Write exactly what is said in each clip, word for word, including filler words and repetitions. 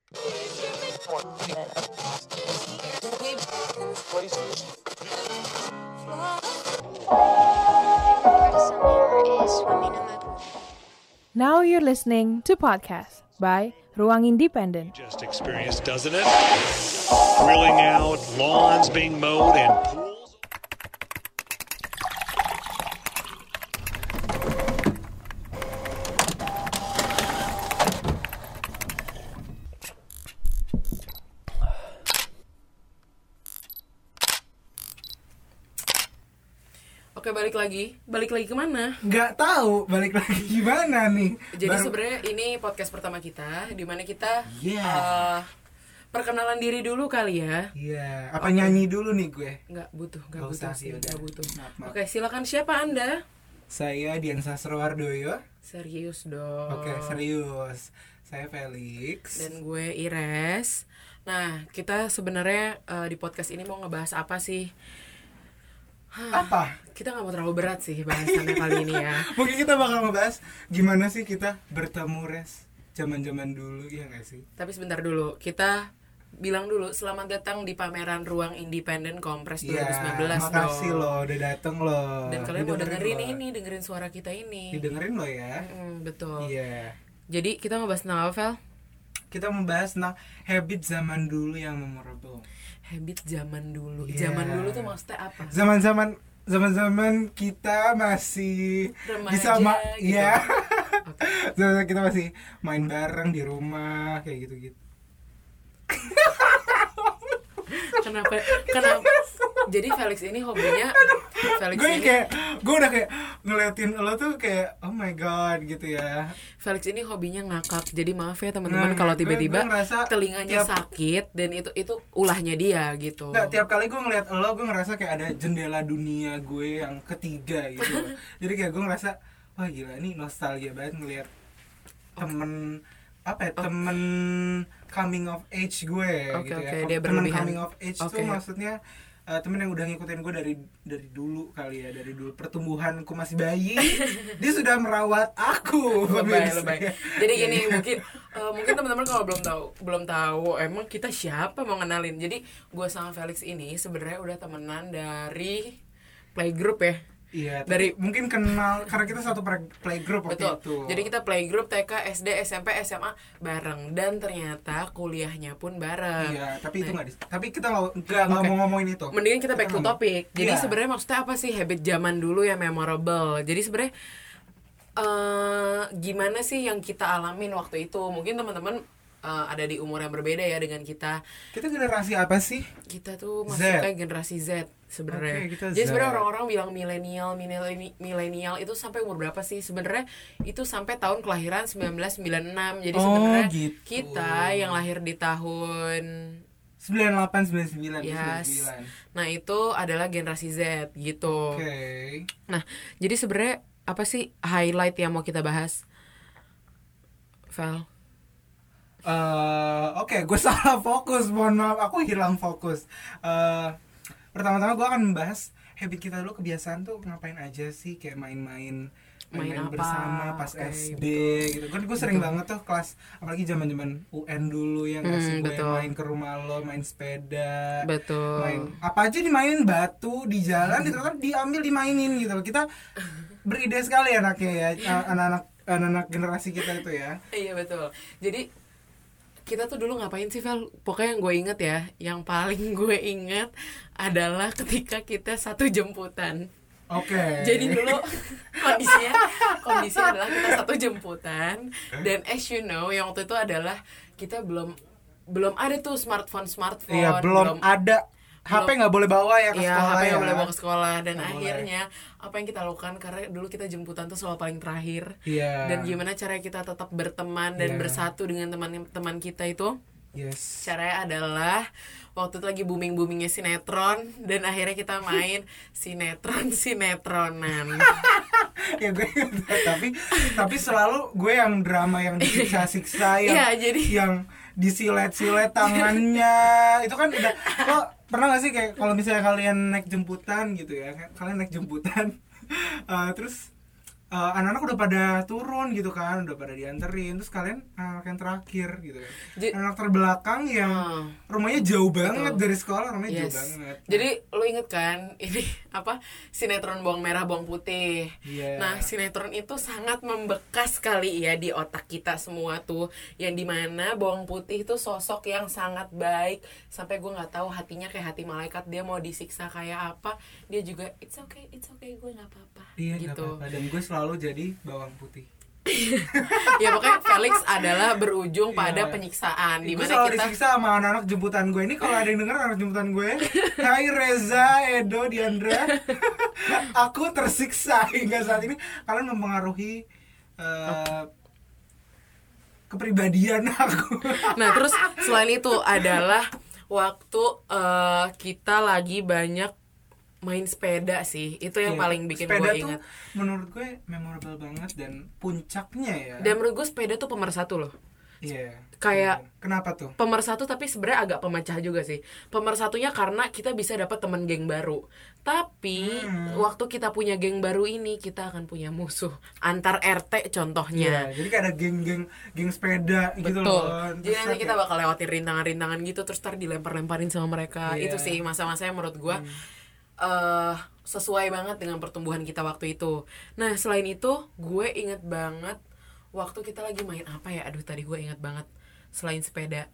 Now you're listening to podcast by Ruang Independen. Just experienced, doesn't it? Grilling out, lawns being mowed, and pools. Oke, balik lagi. Balik lagi kemana? Nggak tahu, balik lagi gimana nih. Jadi Baru... sebenarnya ini podcast pertama kita, di mana kita yeah. uh, perkenalan diri dulu kali ya. Iya, yeah. Apa okay. nyanyi dulu nih gue? Nggak butuh, nggak Gak butuh usah, sih, yaudah. nggak butuh. Maaf, maaf. Oke, silakan, siapa Anda? Saya Dian Sastrowardoyo. Serius dong. Oke, serius. Saya Felix. Dan gue Ires. Nah, kita sebenarnya uh, di podcast ini mau ngebahas apa sih? Apa? Kita nggak mau terlalu berat sih bahasannya kali ini ya. Mungkin kita bakal ngebahas gimana sih kita bertemu res zaman-zaman dulu, ya nggak sih? Tapi sebentar dulu, kita bilang dulu selamat datang di pameran Ruang Independen Kompres dua ribu sembilan belas. Ya, makasih dong. loh udah dateng loh. Dan kalian mau dengerin loh. ini, dengerin suara kita ini. Didengerin loh ya. Mm, betul. Iya. Jadi kita ngebahas tentang apa, Vel? Kita membahas tentang habit zaman dulu yang memorable. Habit zaman dulu. Yeah. Zaman dulu tuh maksudnya apa? Zaman-zaman zaman-zaman kita masih Remaja, bisa ma- gitu. ya. Okay. Zaman kita masih main bareng di rumah kayak gitu-gitu. Kenapa? Kenapa? Jadi Felix ini hobinya Felix gue ini kayak gue udah kayak ngeliatin lo tuh kayak oh my god gitu ya. Felix ini hobinya ngakak. Jadi maaf ya teman-teman Nah, kalau gue- tiba-tiba gue ngerasa telinganya tiap- sakit dan itu itu ulahnya dia gitu. Nggak, tiap kali gue ngeliat lo gue ngerasa kayak ada jendela dunia gue yang ketiga gitu. Jadi kayak gue ngerasa wah gila ini nostalgia banget ngeliat temen apa ya Oh. temen coming of age gue Oke, gitu oke, ya. dia Temen berlebihan. coming of age Oke. tuh maksudnya uh, temen yang udah ngikutin gue dari dari dulu kali ya, dari dulu pertumbuhanku masih bayi. Dia sudah merawat aku. lebay pemirsa. lebay. Jadi gini mungkin uh, mungkin teman-teman kalau belum tahu belum tahu emang kita siapa mau ngenalin. Jadi gue sama Felix ini sebenarnya udah temenan dari playgroup ya. Iya, Dari- dari mungkin kenal karena kita satu play- playgroup waktu Betul. itu. Jadi kita playgroup T K, S D, S M P, S M A bareng dan ternyata kuliahnya pun bareng. Iya, tapi itu Nah, nggak dis- tapi kita nggak nggak nggak Oke. mau ngomongin itu. Mendingan kita back to ngomong- topic. Jadi Iya. sebenarnya maksudnya apa sih habit zaman dulu yang memorable? Jadi sebenarnya eh gimana sih yang kita alamin waktu itu? Mungkin teman-teman eh, ada di umur yang berbeda ya dengan kita. Kita generasi apa sih? Kita tuh Z. masuknya generasi Z sebenarnya. Oke, kita Jadi Z. sebenarnya orang-orang bilang milenial, mileni- milenial itu sampai umur berapa sih? Sebenarnya itu sampai tahun kelahiran sembilan belas sembilan puluh enam. Jadi Oh, sebenarnya gitu. kita yang lahir di tahun sembilan puluh delapan sembilan puluh sembilan Yes. sembilan puluh sembilan. Nah itu adalah generasi Z gitu. Oke. Nah jadi sebenarnya apa sih highlight yang mau kita bahas, Val? Eh, oke, gue salah fokus. Mohon maaf, aku hilang fokus. Eh, pertama-tama gue akan membahas habit kita dulu, kebiasaan tuh ngapain aja sih, kayak main-main Main main-main apa? bersama pas Oke, S D betul. gitu. Kan gue sering Betul. banget tuh kelas apalagi zaman-zaman U N dulu yang Hmm, ngasih gue betul. main ke rumah lo, main sepeda. Betul. Main apa aja dimainin, batu di jalan gitu kan diambil dimainin gitu loh. Kita beride sekali anaknya ya, anak-anak anak-anak generasi kita itu ya. Iya betul. Jadi kita tuh dulu ngapain sih, Val? Pokoknya yang gue inget ya, yang paling gue inget adalah ketika kita satu jemputan. Oke. Jadi dulu kondisinya kondisi adalah kita satu jemputan dan as you know yang waktu itu adalah kita belum belum ada tuh smartphone smartphone. Iya, belum, ada H P nggak boleh bawa ya ke Iya, sekolah H P ya. nggak boleh bawa ke sekolah dan Nggak akhirnya apa yang kita lakukan karena dulu kita jemputan tuh selalu paling terakhir. Iya. Dan gimana caranya kita tetap berteman dan Iya. bersatu dengan teman-teman kita itu? Yes. Caranya adalah waktu itu lagi booming-boomingnya sinetron dan akhirnya kita main sinetron sinetronan. Ya gue tapi tapi selalu gue yang drama yang disiksa-siksa yang Iya, jadi- yang disilet-silet tangannya itu kan udah lo pernah gak sih kayak kalau misalnya kalian naik jemputan gitu ya, kalian naik jemputan uh, terus uh, anak-anak udah pada turun gitu kan, udah pada dianterin, terus kalian anak yang terakhir gitu kan. J- anak terbelakang yang uh, rumahnya jauh banget betul. Dari sekolah, rumahnya yes. jauh banget. Jadi lo inget kan ini apa sinetron Bawang Merah Bawang Putih. Yeah. Nah sinetron itu sangat membekas kali ya di otak kita semua tuh, yang dimana Bawang Putih itu sosok yang sangat baik sampai gue nggak tahu hatinya kayak hati malaikat, dia mau disiksa kayak apa dia juga it's okay it's okay gue nggak apa-apa. Iya gitu. Gak apa-apa. Dan gue selalu jadi bawang putih. Ya pokoknya Felix adalah berujung pada yeah. penyiksaan di mana selalu kita disiksa sama anak-anak jemputan gue. Ini kalau ada yang denger anak jemputan gue, hai Reza, Edo, Diandra, aku tersiksa hingga saat ini. Kalian mempengaruhi uh, kepribadian aku. Nah terus selain itu adalah waktu uh, kita lagi banyak main sepeda sih, itu yang yeah. paling bikin gue ingat. Sepeda tuh menurut gue memorable banget dan puncaknya ya. Dan menurut gue sepeda tuh pemersatu loh. Iya. Yeah. Kayak kenapa tuh? Pemersatu tapi sebenarnya agak pemecah juga sih. Pemersatunya karena kita bisa dapat teman geng baru. Tapi hmm. waktu kita punya geng baru ini kita akan punya musuh antar R T contohnya. Yeah, jadi kayak ada geng-geng geng sepeda betul. Gitu loh. Jadi nanti kita bakal lewatin rintangan-rintangan gitu terus ntar dilempar-lemparin sama mereka. Yeah. Itu sih masa-masa yang menurut gue hmm. Uh, sesuai banget dengan pertumbuhan kita waktu itu. Nah selain itu gue inget banget waktu kita lagi main apa ya, aduh tadi gue inget banget selain sepeda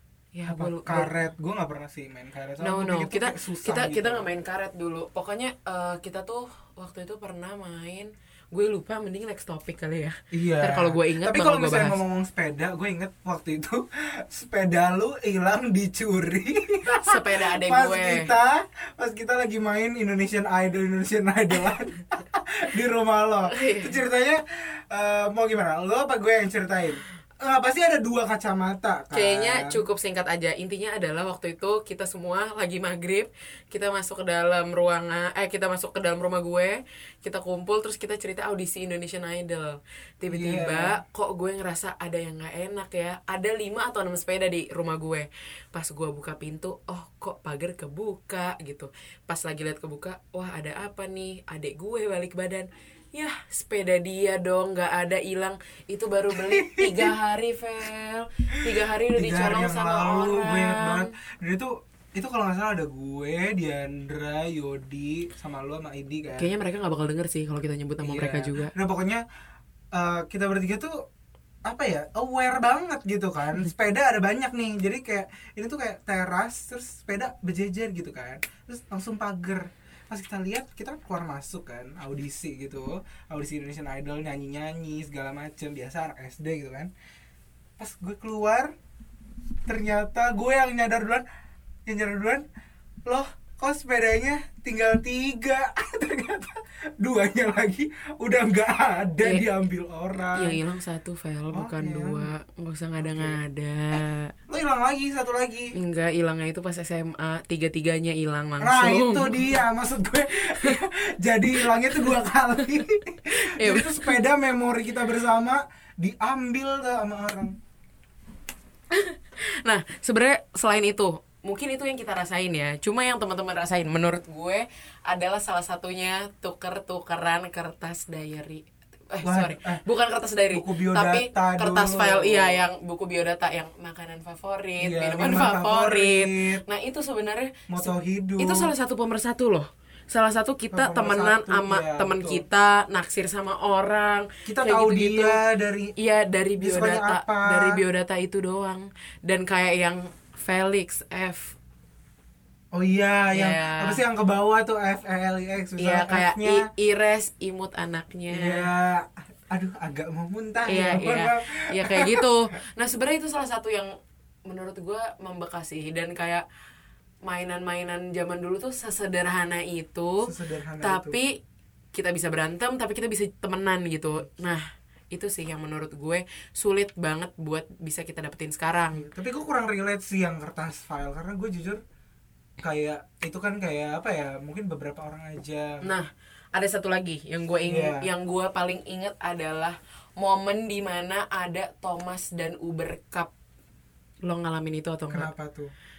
ya apa, gue karet. Gue nggak pernah sih main karet. No no kita kita gitu. Kita nggak main karet dulu. Pokoknya uh, kita tuh waktu itu pernah main, gue lupa, mending next topic kali ya. Iya. Ntar kalau gue inget tapi kalau misalnya ngomong sepeda, gue inget waktu itu sepeda lu hilang dicuri. Sepeda adek pas gue. Pas kita, pas kita lagi main Indonesian Idol, Indonesian Idolan di rumah lo. Itu ceritanya uh, mau gimana? Lo apa gue yang ceritain? Uh, pasti ada dua kacamata kan? Kayaknya cukup singkat aja. Intinya adalah waktu itu kita semua lagi maghrib, kita masuk ke dalam ruangan, eh kita masuk ke dalam rumah gue, kita kumpul terus kita cerita audisi Indonesian Idol. Tiba-tiba yeah. kok gue ngerasa ada yang nggak enak ya. Ada lima atau enam sepeda di rumah gue. Pas gue buka pintu, oh kok pagar kebuka gitu. Pas lagi lihat kebuka, wah ada apa nih? Adek gue balik badan. Ya sepeda dia dong, nggak ada, hilang. Itu baru beli tiga hari Vel, tiga hari udah dicolong sama lalu, orang. Gue inget banget. Dan itu itu kalau nggak salah ada gue, Diandra, Yodi, sama lu sama Idi kan. Kayaknya mereka nggak bakal denger sih kalau kita nyebut nama iya. mereka juga. Nah pokoknya uh, kita bertiga tuh apa ya, aware banget gitu kan. Sepeda ada banyak nih, jadi kayak ini tuh kayak teras terus sepeda berjejer gitu kan, terus langsung pagar. Pas kita lihat, kita kan keluar masuk kan, audisi gitu, audisi Indonesian Idol, nyanyi-nyanyi segala macem, biasa anak S D gitu kan. Pas gue keluar, ternyata gue yang nyadar duluan, yang nyadar duluan, loh kok sepedanya tinggal tiga, ternyata duanya lagi udah nggak ada, yeah. diambil orang. Yang hilang satu Vel, oh, bukan iya. dua, nggak usah ngada-ngada. Eh, lo hilang lagi satu lagi? Enggak, hilangnya itu pas S M A, tiga-tiganya hilang langsung. Nah itu dia, maksud gue, jadi hilangnya tuh dua kali. Ya, itu sepeda memori kita bersama diambil tuh sama orang. Nah sebenarnya selain itu, mungkin itu yang kita rasain ya. Cuma yang teman-teman rasain menurut gue adalah salah satunya tuker-tukeran kertas diary. Eh Wah, sorry, eh, bukan kertas diary, tapi kertas dulu. File iya yang buku biodata yang makanan favorit, iya, minuman favorit. favorit. Nah itu sebenarnya moto hidup. Itu salah satu pemersatu loh. Salah satu kita temenan sama ya, teman kita, naksir sama orang. Kita tahu gitu-gitu. Dia dari iya dari biodata, dari biodata itu doang. Dan kayak yang Felix F. Oh iya, yeah. yang apa sih yang ke bawah tuh F E L I X. Iya, yeah, kayak I- Ires imut anaknya. Iya. Yeah. Aduh, agak mau muntah yeah, ya. Iya, iya kayak gitu. Nah, sebenarnya itu salah satu yang menurut gue membekas sih, dan kayak mainan-mainan zaman dulu tuh sesederhana itu. Sesederhana tapi itu. Kita bisa berantem, tapi kita bisa temenan gitu. Nah, itu sih yang menurut gue sulit banget buat bisa kita dapetin sekarang. Tapi gue kurang relate sih yang kertas file, karena gue jujur kayak itu kan kayak apa ya, mungkin beberapa orang aja. Nah ada satu lagi yang gue ingat, yeah. yang gue paling inget adalah momen dimana ada Thomas dan Uber Cup. Lo ngalamin itu atau enggak? Kenapa tuh?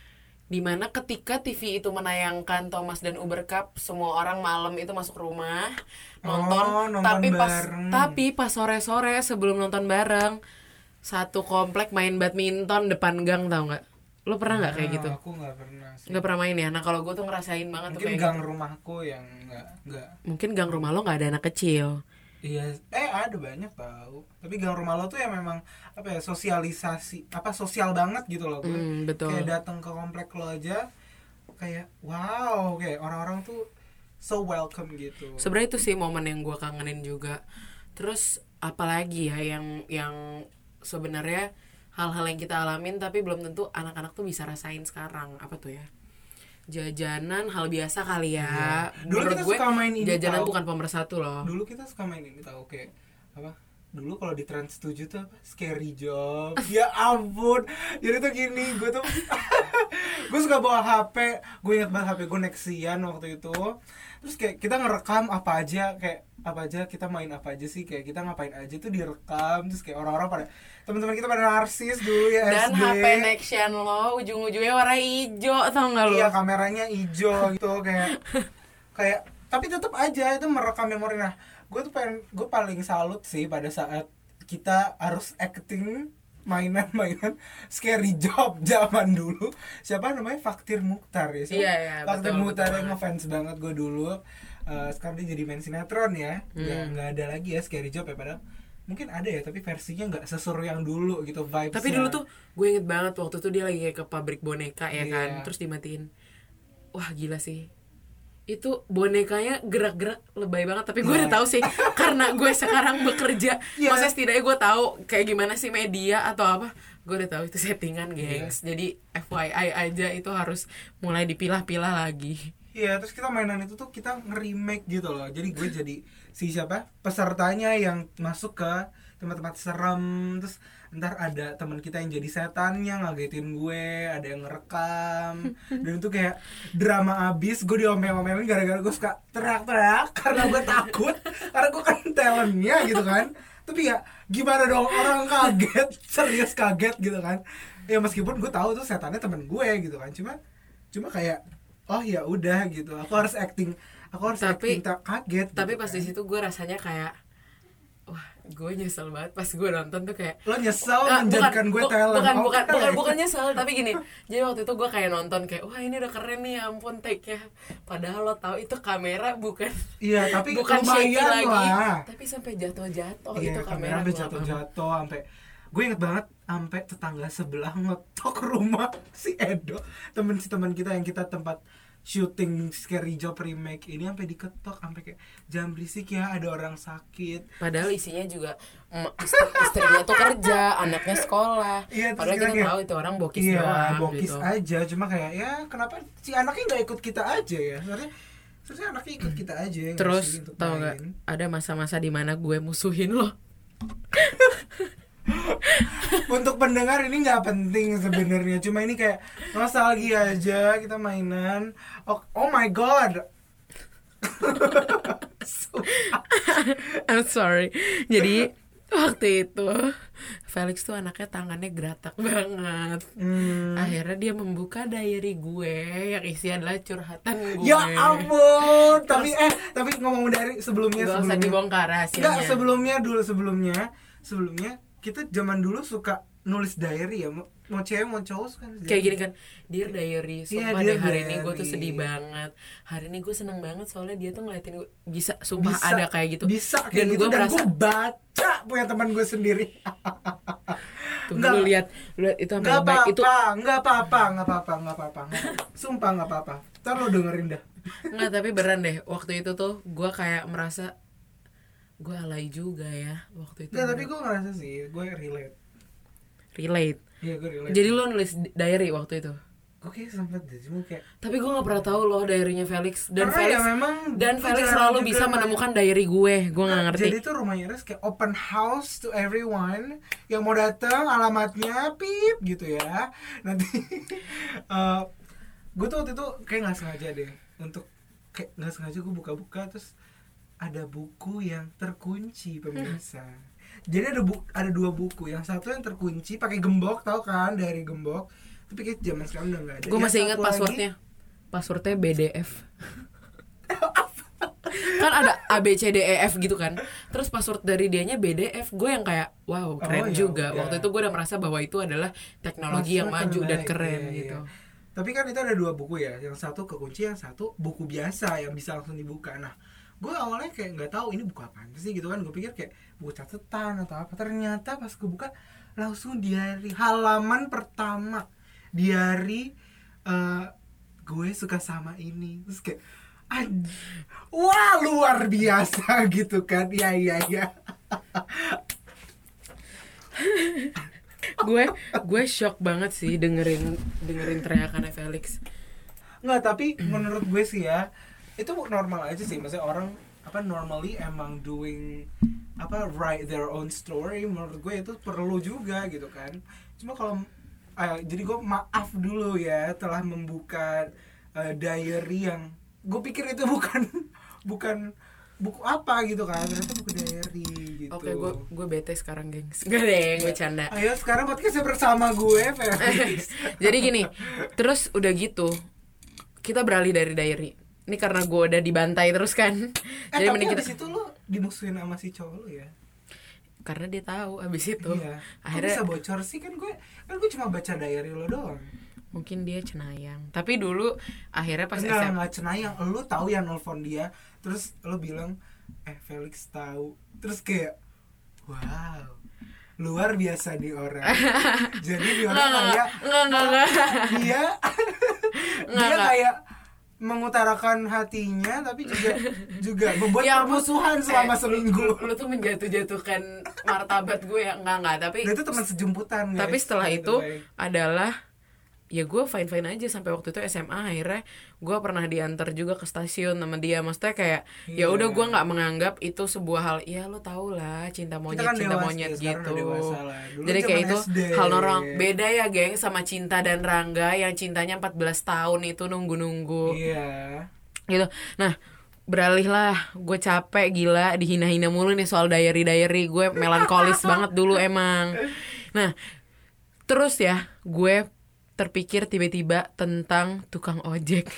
Dimana ketika T V itu menayangkan Thomas dan Uber Cup, semua orang malam itu masuk rumah nonton, Oh, nonton tapi pas bareng. tapi pas sore-sore sebelum nonton bareng, satu komplek main badminton depan gang, tau nggak? Lo pernah nggak kayak Nah, gitu? Aku nggak pernah sih. Nggak pernah main ya? Nah kalau gue tuh ngerasain banget tuh Mungkin kayak gang gitu. rumahku yang nggak nggak. Mungkin gang rumah lo nggak ada anak kecil. Iya, eh ada banyak tahu. Tapi gang rumah lo tuh ya memang apa ya, sosialisasi, apa sosial banget gitu loh gue. Hmm, betul. Kayak datang ke komplek lo aja kayak wow, kayak orang-orang tuh so welcome gitu. Sebenarnya itu sih momen yang gue kangenin juga. Terus apalagi ya yang yang sebenarnya hal-hal yang kita alamin tapi belum tentu anak-anak tuh bisa rasain sekarang. Apa tuh ya? Jajanan hal biasa kali ya. Iya. Dulu Menurut kita gue, suka main ini jajanan tau. bukan pemersatu loh. Dulu kita suka main ini tau, kayak apa? Dulu kalau di Trans tujuh tuh apa? Scary Job. Ya ampun. Jadi tuh gini, gue tuh gue suka bawa H P. Gue ingat banget H P gue Nexian waktu itu. Terus kayak kita ngerekam apa aja, kayak apa aja kita main apa aja sih, kayak kita ngapain aja tuh direkam. Terus kayak orang-orang pada, teman-teman kita pada narsis dulu ya. Dan S D. H P Nexian lo ujung-ujungnya warna hijau, tau nggak lo? Iya, kameranya hijau gitu, kayak kayak tapi tetap aja itu merekam memori. Nah, gue tuh pengen, gue paling salut sih pada saat kita harus acting mainan-mainan Scary Job zaman dulu. Siapa namanya? Faktir Mukhtar ya. Iya, iya, Faktir betul, Mukhtar betul yang ngefans banget gue dulu. Uh, sekarang dia jadi main sinetron ya. Nggak Hmm. nggak ada lagi ya Scary Job ya, padahal mungkin ada ya, tapi versinya nggak seseru yang dulu gitu vibes. Tapi dulu tuh gue inget banget waktu itu dia lagi kayak ke pabrik boneka ya kan, Iya. terus dimatiin. Wah gila sih. Itu bonekanya gerak-gerak lebay banget, tapi gue Iya. udah tahu sih karena gue sekarang bekerja. Iya. Maksudnya setidaknya gue tahu kayak gimana sih media atau apa. Gue udah tahu itu settingan, gengs. Jadi F Y I aja itu harus mulai dipilah-pilah lagi. Iya, terus kita mainan itu tuh kita nge-remake gitu loh. Jadi gue jadi si siapa? Pesertanya yang masuk ke tempat-tempat serem. Terus ntar ada teman kita yang jadi setannya ngagetin gue, ada yang ngerekam. Dan itu kayak drama abis. Gue diomel-omelin gara-gara gue suka teriak-teriak karena gue takut. Karena gue kan talentnya gitu kan. Tapi ya gimana dong, orang kaget, serius kaget gitu kan. Ya meskipun gue tahu tuh setannya temen gue gitu kan. Cuma cuma kayak oh ya udah gitu, aku harus acting, aku harus Tapi- acting tak kaget. Tapi gitu pas kan. di situ gue rasanya kayak wah, gue nyesel banget pas gue nonton tuh kayak Lo nyesel Ah, menjadikan gue bu- talent. bukan Oh, bukan kan? bukan bukan nyesel, tapi gini. Jadi waktu itu gue kayak nonton kayak wah ini udah keren nih, ya ampun take-nya. Padahal lo tahu itu kamera bukan Iya, tapi bukan shaky lumayan lagi, lah. tapi sampai jatuh-jatuh Iya, itu kamera kamera sampai gelap banget. jatuh-jatuh, sampai gue inget banget sampai tetangga sebelah ngetok rumah si Edo, temen si teman kita yang kita tempat syuting Scary Job remake ini, sampai diketok, sampai kayak jangan berisik ya, ada orang sakit. Padahal isinya juga em, istri- istrinya tuh kerja, anaknya sekolah. Iya, terus Padahal kita kita kayak, tahu itu orang bokis iya, doang bokis gitu. aja, cuma kayak ya kenapa si anaknya nggak ikut kita aja ya? Sebenarnya sebenarnya anaknya ikut kita aja ya, nggak Terus sih, untuk tau nggak, main. ada masa-masa di mana gue musuhin lo. Untuk pendengar ini nggak penting sebenarnya, cuma ini kayak nostalgia aja, kita mainan. Oh, oh my god. I'm sorry. Jadi waktu itu Felix tuh anaknya tangannya geratak banget. Hmm. Akhirnya dia membuka diary gue yang isi adalah curhatan gue. Ya ampun, tapi eh tapi ngomong dari sebelumnya Gak usah sebelumnya. dibongkar Enggak, rahasianya. sebelumnya dulu sebelumnya sebelumnya kita zaman dulu suka nulis diary ya, mau, mau cewek mau cowok suka nulis Kayak diary. gini kan, Dear Diary, Iya, sumpah Dear deh hari ini gue tuh Diary. sedih banget. Hari ini gue seneng banget soalnya dia tuh ngeliatin gue. Bisa, sumpah Bisa, ada kayak gitu. bisa kayak Dan gitu, gue dan merasa, gue baca punya teman gue sendiri. tuh Enggak. lu lihat, lu lihat itu sampai Nggak lebay. apa-apa, Itu nggak apa-apa, nggak apa-apa, nggak apa-apa, nggak apa-apa. Sumpah nggak apa-apa. Ntar lo dengerin dah. Nggak, tapi beneran deh, waktu itu tuh gue kayak merasa gue alay juga ya waktu itu. Nggak, tapi bener. gue ngerasa sih, gue relate. Relate. Iya, gue relate. Jadi lo nulis di- diary waktu itu. gue kayak sempet deh, cuma kayak Tapi gue nggak pernah tahu loh diary-nya Felix. Dan karena Felix ya memang dan gue Felix jarang selalu juga bisa main. menemukan diary gue. Gue nggak ngerti. Jadi tuh rumahnya Res kayak open house to everyone yang mau datang, alamatnya pip gitu ya. Nanti uh, gue tuh waktu itu kayak nggak sengaja deh, untuk kayak nggak sengaja gue buka-buka terus ada buku yang terkunci, pemirsa. Jadi ada bu- ada dua buku, yang satu yang terkunci pakai gembok, tau kan, dari gembok. Tapi kayak zaman sekarang udah nggak ada. Gue Ya, masih satu ingat lagi- passwordnya. Passwordnya B D F. Kan ada A B C D E F gitu kan. Terus password dari dianya B D F. Gue yang kayak wow keren Oh, ya juga. udah. Waktu itu gue udah merasa bahwa itu adalah teknologi yang Password maju dan terbaik, keren iya, gitu. iya. Tapi kan itu ada dua buku ya, yang satu kekunci, yang satu buku biasa yang bisa langsung dibuka. Nah, gue awalnya kayak nggak tahu ini buku apa sih gitu kan, gue pikir kayak buku catatan atau apa. Ternyata pas gue buka langsung diary, halaman pertama diary uh, gue suka sama ini. Terus kayak Anj- wah luar biasa gitu kan. Iya iya iya. Gue gue shock banget sih dengerin dengerin teriakannya Felix. Nggak, tapi menurut gue sih ya itu normal aja sih. Maksudnya orang apa normally emang doing apa write their own story. Menurut gue itu perlu juga gitu kan. Cuma kalau uh, jadi gue maaf dulu ya telah membuka uh, diary yang gue pikir itu bukan bukan buku apa gitu kan, ternyata buku diary gitu. Oke, gue gue bete sekarang, gengs. Gak deh, gue canda. Ayo sekarang podcastnya bersama gue, Felix. Jadi gini, terus udah gitu kita beralih dari diary. Ini karena gue udah dibantai terus kan. Eh Jadi tapi mending kita abis itu lo dimusuhin sama si cowok lo ya? karena dia tahu abis itu. Iya. Akhirnya Kok bisa bocor sih, kan gue kan gue cuma baca diary lo doang. mungkin dia cenayang. Tapi dulu akhirnya pas S Enggak, M A nggak cenayang. Lo tahu ya nelfon dia, terus lo bilang, eh Felix tahu. Terus kayak, wow, luar biasa nih orang. Jadi dia orang kayak, enggak enggak enggak. dia, dia enggak. kayak mengutarakan hatinya, tapi juga juga membuat Ya ampun. permusuhan selama Eh, seminggu. Lu, lu tuh menjatuh-jatuhkan martabat gue ya. Enggak enggak, tapi Nah, itu teman sejemputan guys. tapi setelah by the itu way. adalah ya gue fine fine aja sampai waktu itu S M A. Akhirnya gue pernah diantar juga ke stasiun sama dia. Maksudnya kayak ya Iya. udah gue nggak menganggap itu sebuah hal, ya lo tau lah cinta monyet kan cinta dewasa, monyet ya, sekarang gitu. udah dewasa lah. Dulu Jadi kayak zaman itu S D. hal normal. Beda ya geng sama Cinta dan Rangga yang cintanya empat belas tahun itu nunggu-nunggu Iya. gitu. Nah, beralihlah, gue capek gila dihina-hina mulu nih soal diary-diary. Gue melankolis banget dulu emang. Nah, terus ya gue terpikir tiba-tiba tentang tukang ojek.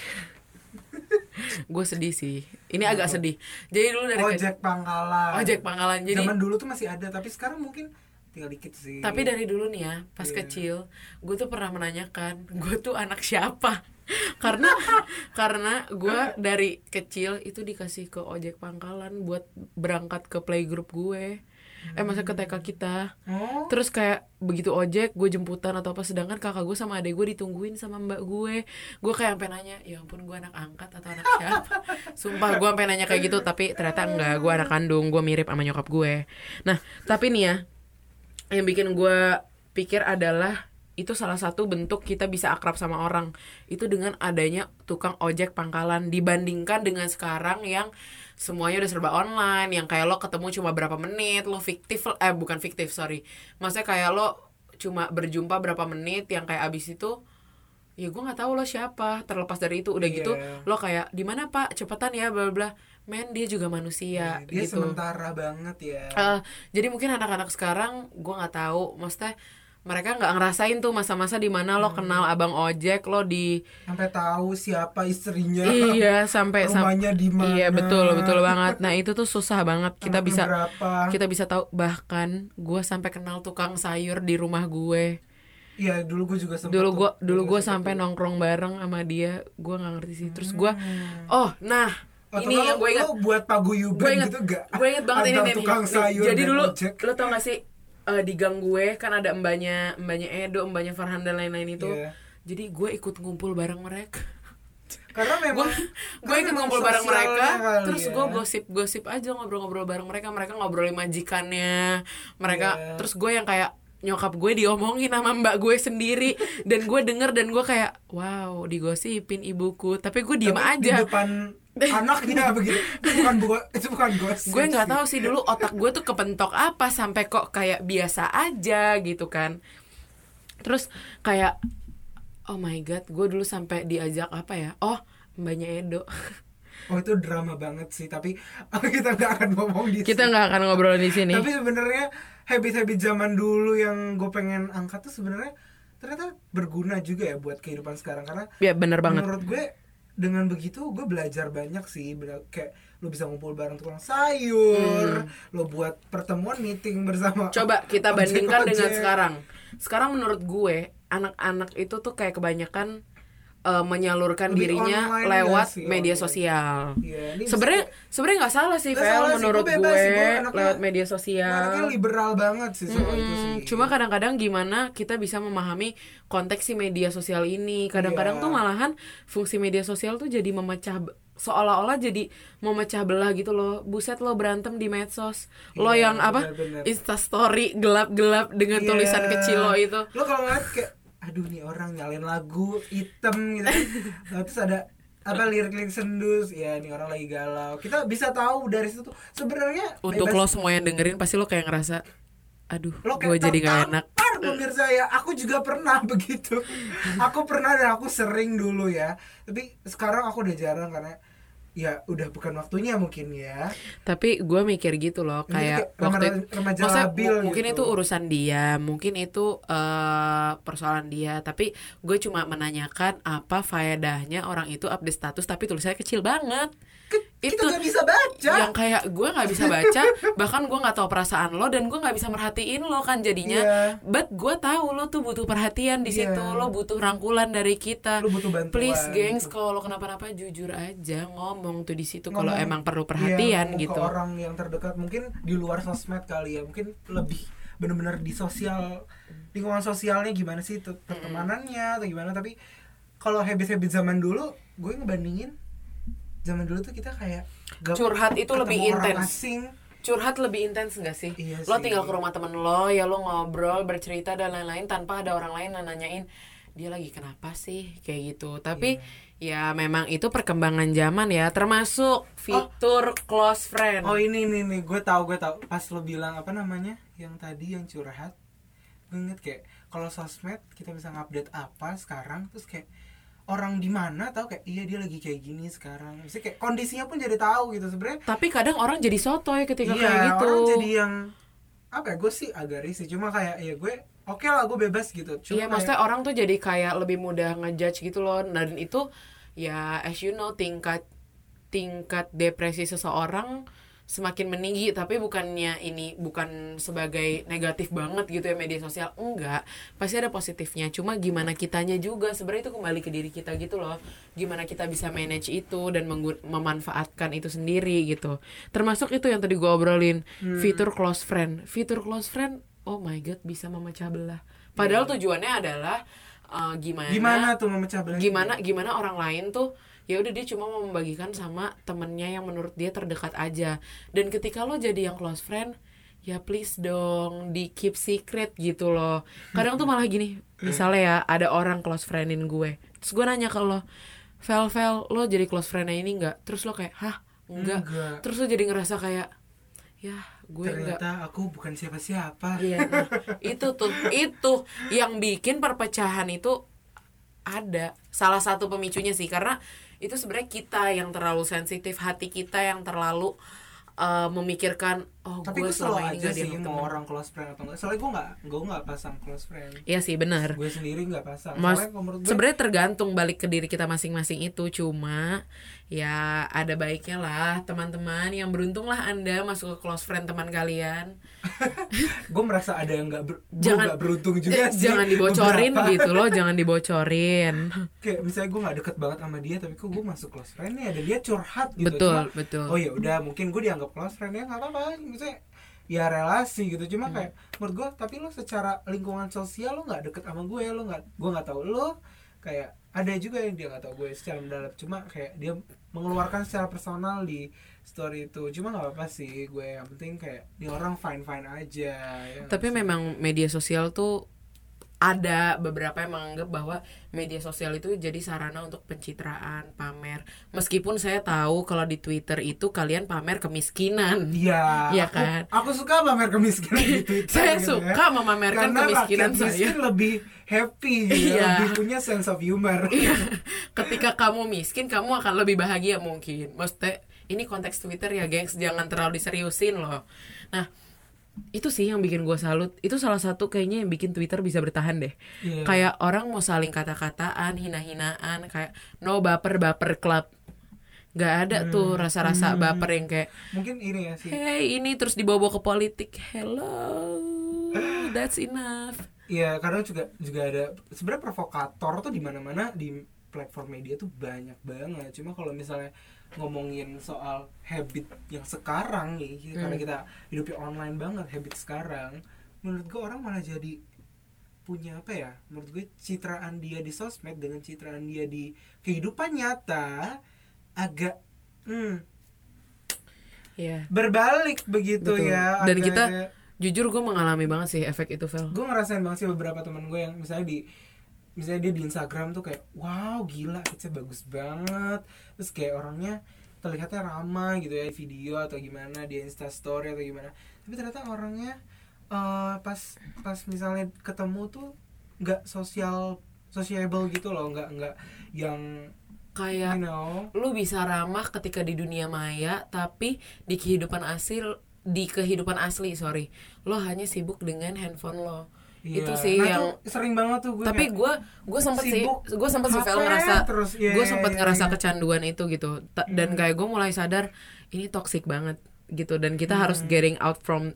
Gue sedih sih. Ini agak sedih. Jadi dulu dari ke- Ojek pangkalan. ojek pangkalan. Jadi Zaman dulu tuh masih ada, tapi sekarang mungkin tinggal dikit sih. tapi dari dulu nih ya, pas Iya. kecil, gue tuh pernah menanyakan, gue tuh anak siapa? karena karena gue dari kecil itu dikasih ke ojek pangkalan buat berangkat ke playgroup gue. Eh masa ke T K kita. Oh. Terus kayak begitu ojek gue jemputan atau apa, sedangkan kakak gue sama adek gue ditungguin sama mbak gue. Gue kayak sampai nanya, ya ampun gue anak angkat atau anak siapa? Sumpah gue sampai nanya kayak gitu, tapi ternyata enggak, gue anak kandung, gue mirip sama nyokap gue. Nah tapi nih ya, yang bikin gue pikir adalah itu salah satu bentuk kita bisa akrab sama orang itu dengan adanya tukang ojek pangkalan, dibandingkan dengan sekarang yang semuanya udah serba online, yang kayak lo ketemu cuma berapa menit, lo fiktif, eh bukan fiktif sorry, maksudnya kayak lo cuma berjumpa berapa menit, yang kayak abis itu ya gue nggak tahu lo siapa. Terlepas dari itu udah Iya. gitu lo kayak di mana pak, cepetan ya bla bla, men dia juga manusia Dia gitu. sementara banget ya. Eh, jadi mungkin anak-anak sekarang gue nggak tahu, maksudnya mereka nggak ngerasain tuh masa-masa di mana lo kenal abang ojek, lo di Sampai tahu siapa istrinya. iya sampai sam- Rumahnya di mana. iya betul betul banget. Nah itu tuh susah banget kita Anaknya bisa berapa. kita bisa tahu. Bahkan gue sampai kenal tukang sayur di rumah gue. Iya, dulu gue juga sempat. Dulu gue tuh. dulu gue sempat sampai tuh. nongkrong bareng sama dia. Gue nggak ngerti sih. Terus gue oh nah Atau ini kalau yang gue ingat. lo buat paguyuban Gue inget, gitu gak? gue inget banget ini Antar nih, tukang nih. sayur Jadi dan dulu ojek. lo tau gak sih eh, di gang gue kan ada mbaknya mbaknya Edo, mbaknya Farhan dan lain-lain itu. Iya. Jadi gue ikut ngumpul bareng mereka. Karena memang gue gue karena ikut memang ngumpul bareng mereka, sosialnya kali terus ya. gue gosip-gosip aja, ngobrol-ngobrol bareng mereka. Mereka ngobrolin majikannya mereka. Iya. Terus gue yang kayak nyokap gue diomongin sama mbak gue sendiri, dan gue denger dan gue kayak wow, digosipin ibuku, tapi gue diem Tapi aja. di depan anaknya begitu. Itu bukan bu- itu bukan gosip. Gue nggak sih. tahu sih dulu otak gue tuh kepentok apa sampai kok kayak biasa aja gitu kan. Terus kayak oh my god, gue dulu sampai diajak apa ya, oh mbaknya Edo. Oh itu drama banget sih, tapi kita nggak akan ngomong di Kita sini. nggak akan ngobrol di sini. Tapi sebenarnya habit-habit zaman dulu yang gue pengen angkat tuh sebenarnya ternyata berguna juga ya buat kehidupan sekarang. Karena ya benar banget. Menurut gue dengan begitu gue belajar banyak sih, kayak lo bisa ngumpul bareng tukang sayur, hmm. lo buat pertemuan meeting bersama. Coba kita bandingkan ojek, dengan sekarang. Sekarang menurut gue anak-anak itu tuh kayak kebanyakan Uh, menyalurkan lebih dirinya lewat sih, media okay. sosial. Yeah, sebenarnya sebenarnya nggak salah sih, Vel, menurut sih, gue sih, anaknya, lewat media sosial. Anaknya liberal banget sih soal hmm, itu sih. Cuma kadang-kadang gimana kita bisa memahami konteks si media sosial ini. Kadang-kadang yeah. tuh malahan fungsi media sosial tuh jadi memecah, seolah-olah jadi memecah belah gitu loh. Buset, lo berantem di medsos, yeah, lo yang apa bener-bener. Instastory gelap-gelap dengan yeah. tulisan kecil lo itu. Lo kalau ngeliat kayak aduh nih orang nyalain lagu hitam gitu nah, terus ada apa lirik-lirik sendus, ya nih orang lagi galau. Kita bisa tahu dari situ tuh sebenarnya untuk bebas. Lo semua yang dengerin pasti lo kayak ngerasa aduh gue jadi gak enak. Pemirsa ya, aku juga pernah begitu. Aku pernah dan aku sering dulu ya, tapi sekarang aku udah jarang karena ya udah bukan waktunya mungkin ya. Tapi gue mikir gitu loh, kayak ini waktu remaja labil m- mungkin gitu. Itu urusan dia, mungkin itu uh, persoalan dia. Tapi gue cuma menanyakan apa faedahnya orang itu update status tapi tulisannya kecil banget. Ke- itu kita gak bisa baca. Yang kayak gue gak bisa baca, bahkan gue gak tahu perasaan lo dan gue gak bisa merhatiin lo kan jadinya. Yeah. But gue tahu lo tuh butuh perhatian di situ, yeah. lo butuh rangkulan dari kita. Lo butuh bantuan. Please gengs, kalau lo kenapa-napa jujur aja ngomong tuh di situ kalau emang perlu perhatian yeah, gitu. Ke orang yang terdekat, mungkin di luar sosmed kali ya, mungkin lebih benar-benar di sosial, lingkungan sosialnya gimana sih, pertemanannya atau gimana. Tapi kalau habit-habit zaman dulu, gue ngebandingin zaman dulu tuh kita kayak curhat itu lebih intens. Curhat lebih intens nggak sih? Iya lo sih. Tinggal ke rumah temen lo, ya lo ngobrol, bercerita dan lain-lain tanpa ada orang lain yang nanyain dia lagi kenapa sih kayak gitu. Tapi yeah. ya memang itu perkembangan zaman ya, termasuk fitur oh. close friend. Oh ini nih nih, gue tahu gue tahu. Pas lo bilang apa namanya yang tadi yang curhat, gue inget kayak kalau sosmed kita bisa ngupdate apa sekarang, terus kayak orang di mana tahu kayak iya dia lagi kayak gini sekarang. Maksudnya kayak kondisinya pun jadi tahu gitu sebenarnya. Tapi kadang orang jadi sotoy ketika iya, kayak gitu. Iya, orang jadi yang apa ya? Gue sih agak risih. Cuma kayak ya gue oke okay lah, gue bebas gitu. Cuma iya, kayak, maksudnya orang tuh jadi kayak lebih mudah ngejudge gitu loh. Dan itu ya as you know tingkat tingkat depresi seseorang semakin meninggi, tapi bukannya ini bukan sebagai negatif banget gitu ya media sosial, enggak, pasti ada positifnya. Cuma gimana kitanya juga, sebenarnya itu kembali ke diri kita gitu loh, gimana kita bisa manage itu dan menggu- memanfaatkan itu sendiri gitu. Termasuk itu yang tadi gue obrolin, hmm. fitur close friend, fitur close friend, oh my god bisa memecah belah. Padahal hmm. tujuannya adalah uh, gimana gimana tuh memecah belah, gimana gimana orang lain tuh ya udah dia cuma mau membagikan sama temennya yang menurut dia terdekat aja. Dan ketika lo jadi yang close friend, ya please dong di keep secret gitu loh. Kadang tuh malah gini, misalnya ya ada orang close friendin gue, terus gue nanya ke lo, Vel, Vel, lo jadi close friendnya ini nggak? Terus lo kayak, hah? Enggak. enggak. Terus lo jadi ngerasa kayak, ya gue enggak. Ternyata aku bukan siapa-siapa. Iya, nah, itu tuh, itu yang bikin perpecahan itu ada. Salah satu pemicunya sih, karena itu sebenarnya kita yang terlalu sensitif, hati kita yang terlalu uh, memikirkan oh tapi gue selama ini aja gak sih mau orang close friend atau enggak. Soalnya gue nggak gue nggak pasang close friend. Iya sih benar. Gue sendiri nggak pasang. Mas, sebenarnya tergantung balik ke diri kita masing-masing itu. Cuma ya ada baiknya lah teman-teman yang beruntung lah Anda masuk ke close friend teman kalian. Gue merasa ada yang nggak ber- jangan beruntung juga eh, sih. Jangan dibocorin beberapa. Gitu loh, jangan dibocorin. Kayak misalnya gue nggak deket banget sama dia, tapi kok gue masuk close friend nih, ada dia curhat gitu. Betul, cuma, betul. Oh ya udah mungkin gue dianggap close friend ya nggak apa-apa. Misalnya ya relasi gitu. Cuma hmm. kayak menurut gue, tapi lo secara lingkungan sosial lo nggak deket sama gue, lo nggak, gue nggak tahu lo. Kayak ada juga yang dia nggak tahu gue secara mendalam. Cuma kayak dia mengeluarkan secara personal di story itu. Cuma nggak apa-apa sih gue, yang penting kayak di orang fine fine aja ya. Tapi memang media sosial tuh ada beberapa yang menganggap bahwa media sosial itu jadi sarana untuk pencitraan, pamer. Meskipun saya tahu kalau di Twitter itu kalian pamer kemiskinan. Iya. Iya kan? Aku, aku suka pamer kemiskinan di Twitter. Saya gitu suka ya. memamerkan karena kemiskinan saya. Miskin lebih happy gitu, iya. lebih punya sense of humor. Iya. Ketika kamu miskin, kamu akan lebih bahagia mungkin. Maksudnya ini konteks Twitter ya, gengs, jangan terlalu diseriusin loh. Nah, itu sih yang bikin gue salut. Itu salah satu kayaknya yang bikin Twitter bisa bertahan deh. Iya. Kayak orang mau saling kata-kataan, hina-hinaan, kayak no baper-baper club. Gak ada tuh rasa-rasa baper yang kayak Mungkin ini ya sih. hey ini terus dibawa ke politik. Hello, that's enough. Iya, kadang juga juga ada sebenarnya provokator tuh di mana-mana di platform media tuh banyak banget. Cuma kalau misalnya ngomongin soal habit yang sekarang nih, Hmm. karena kita hidupnya online banget, habit sekarang, menurut gue orang malah jadi punya apa ya? Menurut gue citraan dia di sosmed dengan citraan dia di kehidupan nyata agak hmm, Iya. berbalik begitu Betul. ya. Dan kita agak-agak- jujur gue mengalami banget sih efek itu, Vel. gue ngerasain banget sih beberapa teman gue yang misalnya di misalnya dia di Instagram tuh kayak wow gila hitsnya bagus banget, terus kayak orangnya terlihatnya ramah gitu ya, video atau gimana, dia Instastory atau gimana, tapi ternyata orangnya uh, pas pas misalnya ketemu tuh nggak sosial sociable gitu loh, nggak nggak yang Kayak you know. lu bisa ramah ketika di dunia maya, tapi di kehidupan asli di kehidupan asli sorry lo hanya sibuk dengan handphone lo. Iya. Itu sih Nah, yang tuh sering banget tuh gue tapi kayak, gue gue sempet sih sibuk gue sempet sih H P Vel ngerasa terus, iya, gue sempet iya, ngerasa iya. kecanduan itu gitu. Ta- dan kayak gue mulai sadar ini toxic banget gitu, dan kita Hmm. harus getting out from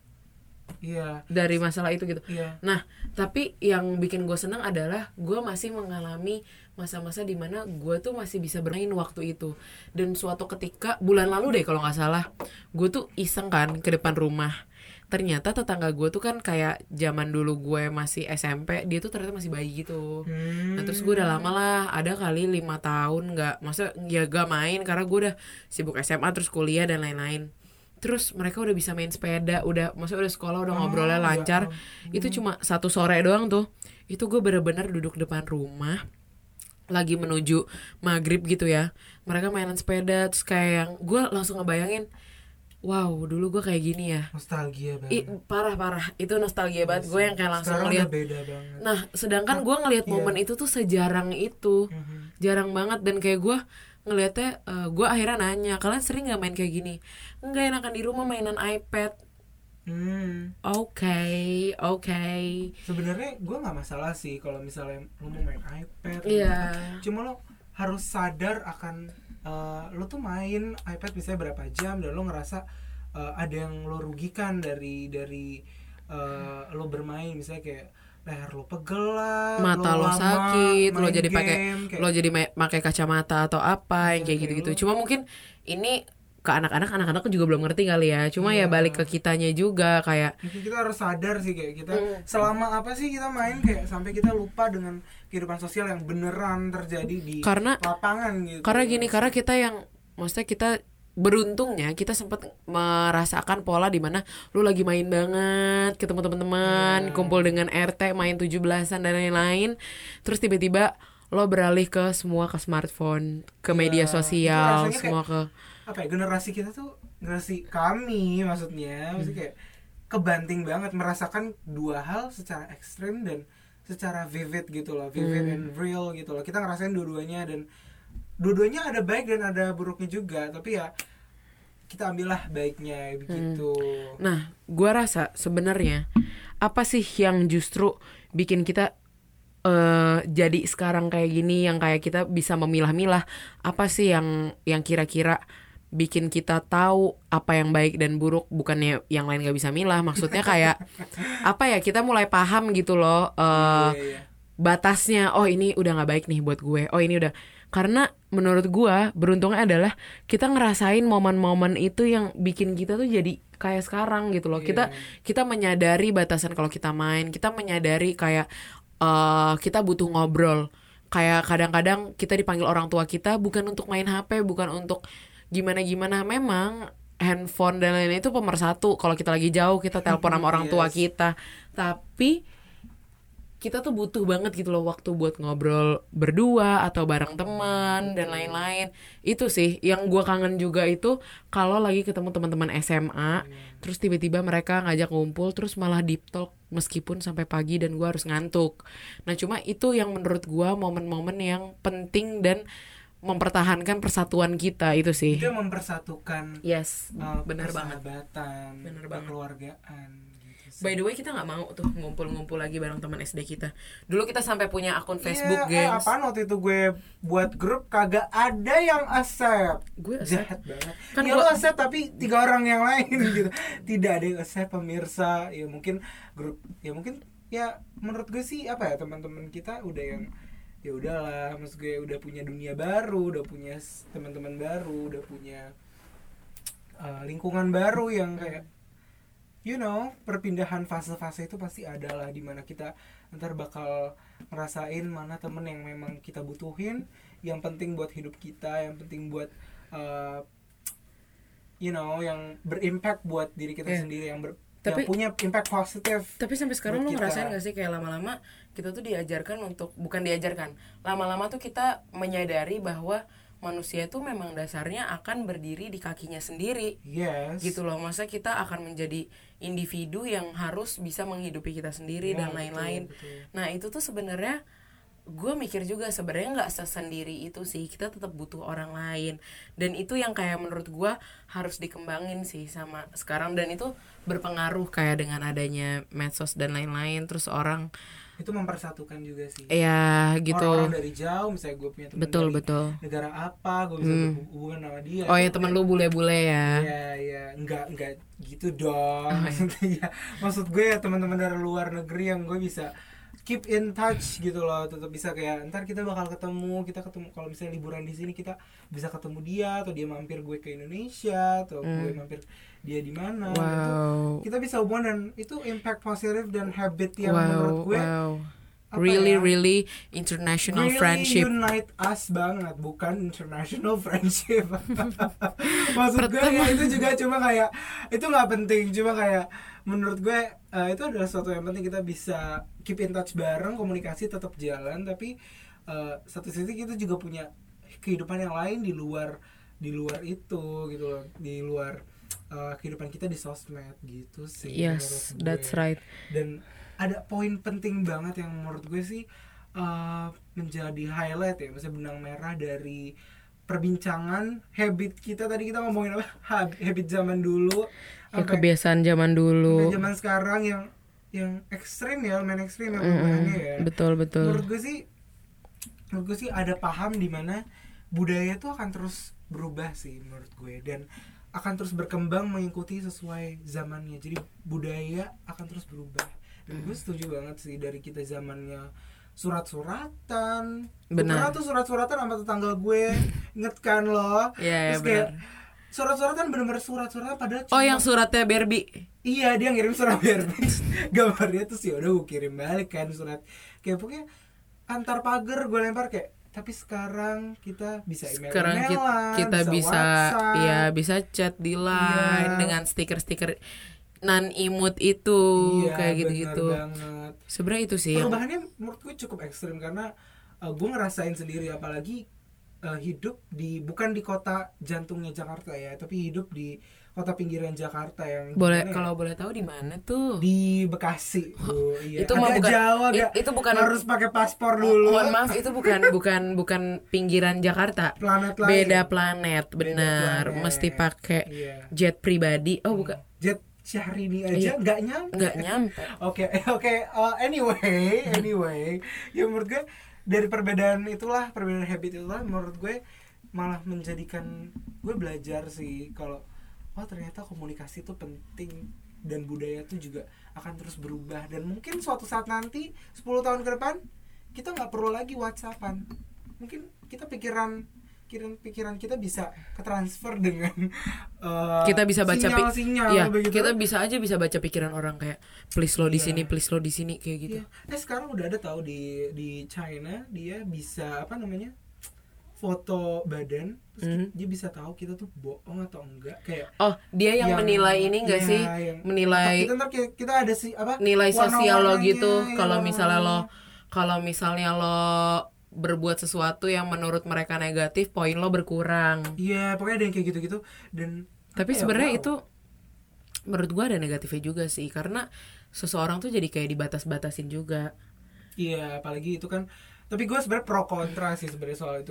iya dari masalah itu gitu. iya Nah, tapi yang bikin gue senang adalah gue masih mengalami masa-masa dimana gue tuh masih bisa bermain waktu itu. Dan suatu ketika bulan lalu deh kalau nggak salah, gue tuh iseng kan ke depan rumah. Ternyata tetangga gue tuh kan kayak zaman dulu gue masih S M P, dia tuh ternyata masih bayi gitu. Hmm. Nah terus gue udah lama lah, ada kali lima tahun nggak, masa ya gak main karena gue udah sibuk S M A terus kuliah dan lain-lain. Terus mereka udah bisa main sepeda, udah maksudnya udah sekolah, udah ngobrolnya Oh, lancar. ya Itu cuma satu sore doang tuh. Itu gue bener-bener duduk depan rumah lagi menuju maghrib gitu ya, mereka mainan sepeda, terus kayak yang gue langsung ngebayangin, wow dulu gue kayak gini ya. nostalgia banget. Ih, parah-parah itu nostalgia banget gue yang kayak langsung Sekarang ngeliat. udah beda banget. Nah sedangkan gue ngeliat Iya. momen itu tuh sejarang itu, Mhm. jarang banget. Dan kayak gue ngeliatnya, uh, gue akhirnya nanya, kalian sering nggak main kayak gini? Enggak, enakan di rumah mainan iPad. Hmm. Oke, oke. Sebenarnya gue nggak masalah sih kalau misalnya lo mau main iPad. Iya. Cuma lo harus sadar akan uh, lo tuh main iPad misalnya berapa jam dan lo ngerasa uh, ada yang lo rugikan dari dari uh, lo bermain, misalnya kayak leher lo pegel lah, Mata lo lama sakit, lo main jadi game, pakai kayak- lo jadi ma- pakai kacamata atau apa yang Iya, kayak kayak gitu-gitu. lo- Cuma mungkin ini ke anak-anak, anak-anak juga belum ngerti kali ya. Cuma Iya. ya balik ke kitanya juga kayak Mungkin kita harus sadar sih kayak kita Hmm. selama apa sih kita main kayak sampai kita lupa dengan kehidupan sosial yang beneran terjadi di Karena- lapangan gitu. karena gini, karena kita yang maksudnya kita beruntungnya kita sempat merasakan pola di mana lu lagi main banget, ketemu teman-teman, Iya. kumpul dengan R T, main tujuh belasan dan lain-lain. Terus tiba-tiba lo beralih ke semua ke smartphone, ke Iya, media itu sosial, rasanya semua ke apa ya, generasi kita tuh generasi kami maksudnya maksudnya kayak kebanting banget merasakan dua hal secara ekstrim dan secara vivid gitu loh, vivid Hmm. and real gitu loh. Kita ngerasain dua-duanya dan dua-duanya ada baik dan ada buruknya juga, tapi ya kita ambillah baiknya begitu. Nah, gua rasa sebenarnya apa sih yang justru bikin kita eh jadi sekarang kayak gini, yang kayak kita bisa memilah-milah apa sih yang yang kira-kira bikin kita tahu apa yang baik dan buruk, bukannya yang lain gak bisa milah. Maksudnya kayak apa ya, kita mulai paham gitu loh eh Iya, iya. batasnya. Oh ini udah nggak baik nih buat gue. Oh ini udah, karena menurut gue beruntungnya adalah kita ngerasain momen-momen itu yang bikin kita tuh jadi kayak sekarang gitu loh. Iya. Kita kita menyadari batasan kalau kita main. Kita menyadari kayak eh kita butuh ngobrol. Kayak kadang-kadang kita dipanggil orang tua kita bukan untuk main H P, bukan untuk gimana-gimana. Memang handphone dan lain-lain itu pemersatu. Kalau kita lagi jauh kita telepon sama orang tua Yes. kita. Tapi kita tuh butuh banget gitu loh waktu buat ngobrol berdua atau bareng teman dan lain-lain. Itu sih yang gua kangen juga, itu kalau lagi ketemu teman-teman S M A terus tiba-tiba mereka ngajak ngumpul terus malah deep talk meskipun sampai pagi dan gua harus ngantuk. Nah cuma itu yang menurut gua momen-momen yang penting dan mempertahankan persatuan kita itu sih. Itu mempersatukan. Yes, uh, benar banget. Persahabatan, Benar banget. kekeluargaan. Gitu By the way, kita nggak mau tuh ngumpul-ngumpul lagi bareng teman S D kita. Dulu kita sampai punya akun Facebook, yeah, gengs. Eh, apaan waktu itu gue buat grup kagak ada yang accept. Gue accept. Jahat banget. Kan Ya gua- lo accept tapi tiga orang yang lain gitu. Tidak ada yang accept pemirsa. Ya mungkin grup ya mungkin ya menurut gue sih apa ya, teman-teman kita udah yang ya udahlah, maksud gue udah punya dunia baru, udah punya s- teman-teman baru, udah punya uh, lingkungan baru yang kayak you know, perpindahan fase-fase itu pasti ada lah, dimana kita ntar bakal ngerasain mana temen yang memang kita butuhin, yang penting buat hidup kita, yang penting buat uh, you know, yang berimpact buat diri kita Yeah. sendiri, yang ber Tapi- yang punya impact positif. Tapi sampai sekarang buat lu kita. ngerasain gak sih kayak lama-lama kita tuh diajarkan untuk, bukan diajarkan, lama-lama tuh kita menyadari bahwa manusia tuh memang dasarnya akan berdiri di kakinya sendiri. Yes. Gitu loh, masa kita akan menjadi individu yang harus bisa menghidupi kita sendiri Ya, dan lain-lain. betul, betul. Nah itu tuh sebenarnya gue mikir juga sebenarnya nggak sesendiri itu sih, kita tetap butuh orang lain, dan itu yang kayak menurut gue harus dikembangin sih sama sekarang, dan itu berpengaruh kayak dengan adanya medsos dan lain-lain, terus orang Itu mempersatukan juga sih. ya gitu. Orang-orang dari jauh, misalnya gue punya teman Betul, dari betul. negara apa, gue bisa Hmm. berhubungan sama dia. Oh ya, temen lu bule-bule ya. Iya, iya, enggak enggak gitu dong. Oh, iya. Maksudnya ya, maksud gue ya teman-teman dari luar negeri yang gue bisa keep in touch gitu loh, tetap bisa kayak ntar kita bakal ketemu, kita ketemu kalau misalnya liburan di sini kita bisa ketemu dia, atau dia mampir gue ke Indonesia, atau Hmm. gue mampir dia di mana. Wow. Itu kita bisa hubungan, dan itu impact positif dan habit yang Wow, menurut gue wow. apa Really, ya, really international really friendship. unite us banget, bukan international friendship. Maksud gue Pertama- ya, itu juga cuma kayak itu nggak penting, cuma kayak menurut gue uh, itu adalah sesuatu yang penting, kita bisa keep in touch bareng, komunikasi tetap jalan, tapi uh, satu sisi kita juga punya kehidupan yang lain di luar di luar itu gitu loh, di luar uh, kehidupan kita di sosmed gitu sih. Yes, menurut gue. that's right. Dan ada poin penting banget yang menurut gue sih uh, menjadi highlight ya, maksudnya benang merah dari perbincangan habit kita tadi. Kita ngomongin apa, Hab- habit zaman dulu Ya, sampai kebiasaan zaman sampai dulu. zaman sekarang yang yang ekstrim ya, main ekstrim ya Mm-mm. perubahannya ya. Betul, betul. Menurut gue sih, menurut gue sih ada paham di mana budaya tuh akan terus berubah sih menurut gue, dan akan terus berkembang mengikuti sesuai zamannya. Jadi budaya akan terus berubah. Dan gue setuju banget sih, dari kita zamannya surat-suratan. Gue Benar. pernah tuh surat-suratan sama tetangga gue, inget kan lo? Iya, iya, Terus kayak benar. surat-suratan bener-bener surat-suratan padahal Oh, cuma- yang suratnya Barbie. Iya, dia ngirim surat Barbie. Gambarnya tuh sih udah gue kirim balik kan surat. Kayak pokoknya antar pagar gue lempar kayak, tapi sekarang kita bisa email Sekarang kita, kita bisa, WhatsApp. ya bisa chat di line Iya. dengan stiker-stiker non imut itu, Iya, kayak bener gitu-gitu. banget. Sebenarnya itu sih yang Perubahannya menurut gue cukup ekstrim, karena uh, gue ngerasain sendiri, apalagi uh, hidup di bukan di kota jantungnya Jakarta ya, tapi hidup di kota pinggiran Jakarta yang boleh, gimana ya? kalau boleh tahu di mana tuh? Di Bekasi. Bu. Iya. Itu mah Agak bukan- jauh, it- agak itu bukan- harus pakai paspor dulu. Mohon maaf, itu bukan bukan bukan pinggiran Jakarta. Planet lain. Beda planet, Beda benar. planet. Mesti pakai Iya. jet pribadi. Oh, bukan. Jet Syahrini Iya. aja nggak nyampe. Nggak nyampe. Oke, oke. uh, anyway, anyway, ya menurut gue dari perbedaan itulah, perbedaan habit itulah, menurut gue malah menjadikan gue belajar sih kalau oh ternyata komunikasi itu penting, dan budaya itu juga akan terus berubah, dan mungkin suatu saat nanti sepuluh tahun ke depan kita nggak perlu lagi WhatsAppan, mungkin kita pikiran pikiran pikiran kita bisa ketransfer dengan uh, Kita bisa baca pi- sinyal-sinyal ya, begitu. kita bisa aja bisa baca pikiran orang kayak please lo di Iya. sini, please lo di sini kayak gitu. Iya. Eh sekarang udah ada tahu di di China, dia bisa apa namanya, foto badan, terus Mhm. dia bisa tahu kita tuh bohong atau enggak, kayak Oh, dia yang, menilai ini enggak iya, sih? yang- Menilai kita ntar kita, kita ada sih apa nilai sosial lo warna-warnanya, gitu. iya, Kalau misalnya lo warna-warnanya. kalau misalnya lo berbuat sesuatu yang menurut mereka negatif, poin lo berkurang. Iya, pokoknya ada yang kayak gitu-gitu. Dan Tapi apa ya, sebenarnya wow. itu menurut gua ada negatifnya juga sih, karena seseorang tuh jadi kayak dibatas-batasin juga. Iya, apalagi itu kan. Tapi gue sebenarnya pro kontra sih sebenarnya soal itu.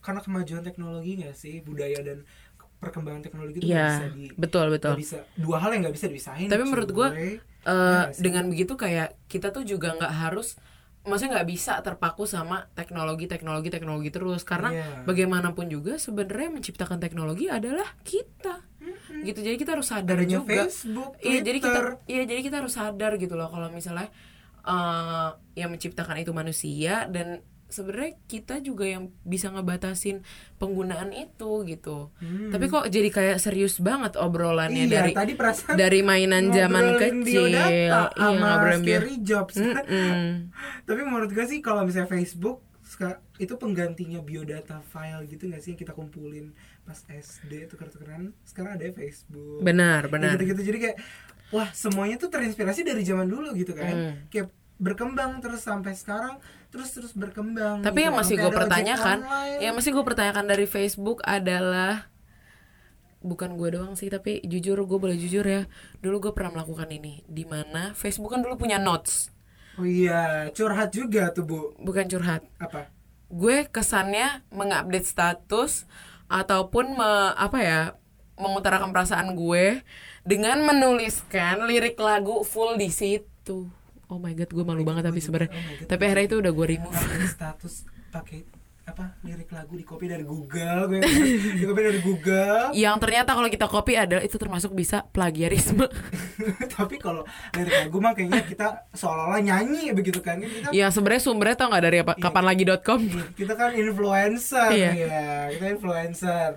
karena kemajuan teknologi nggak sih, budaya dan perkembangan teknologi itu Iya, bisa di betul betul. gak bisa, dua hal yang nggak bisa dipisahin. Tapi cuy. menurut gue Ya uh, nggak sih? dengan begitu kayak kita tuh juga nggak harus, maksudnya nggak bisa terpaku sama teknologi teknologi teknologi terus, karena Iya. bagaimanapun juga sebenarnya menciptakan teknologi adalah kita. Mm-hmm. Gitu, jadi kita harus sadar Adanya juga. Facebook, Iya, jadi kita Twitter. iya jadi kita harus sadar gitu loh kalau misalnya uh, yang menciptakan itu manusia, dan sebenarnya kita juga yang bisa ngebatasin penggunaan itu gitu. Hmm. Tapi kok jadi kayak serius banget obrolannya Iya, dari tadi perasaan dari mainan zaman ngobrolin kecil. biodata Iya, sama ngobrolin bio- Scary Jobs. Mm-mm. Tapi menurut gue sih kalau misalnya Facebook ska- itu penggantinya biodata file gitu nggak sih, yang kita kumpulin pas S D tuker-tukeran, sekarang ada Facebook. Benar, Ya benar. gitu-gitu, jadi kayak wah semuanya tuh terinspirasi dari zaman dulu gitu kan. Hmm. Kayak berkembang terus sampai sekarang, terus terus berkembang. Tapi gitu. yang masih Sampai gue ada ojek pertanyakan, online. yang masih gue pertanyakan dari Facebook adalah, bukan gue doang sih, tapi jujur gue boleh jujur ya, dulu gue pernah melakukan ini, di mana Facebook kan dulu punya notes. Oh iya, curhat juga tuh Bu. Bukan curhat, Apa? gue kesannya mengupdate status ataupun me, apa ya, mengutarakan perasaan gue dengan menuliskan lirik lagu full di situ. Oh my god, gue malu banget tapi sebenarnya. Oh my God. Tapi akhirnya itu udah gue remove. Update status pakai apa, lirik lagu di copy dari Google, gue di copy dari Google. Yang ternyata kalau kita copy adalah itu termasuk bisa plagiarisme. Tapi kalau lirik lagu mah kayaknya kita seolah-olah nyanyi begitu kan, kita Yang sebenarnya sumbernya tau nggak dari apa? kapanlagi dot com. kita kan influencer Iya. ya, kita influencer.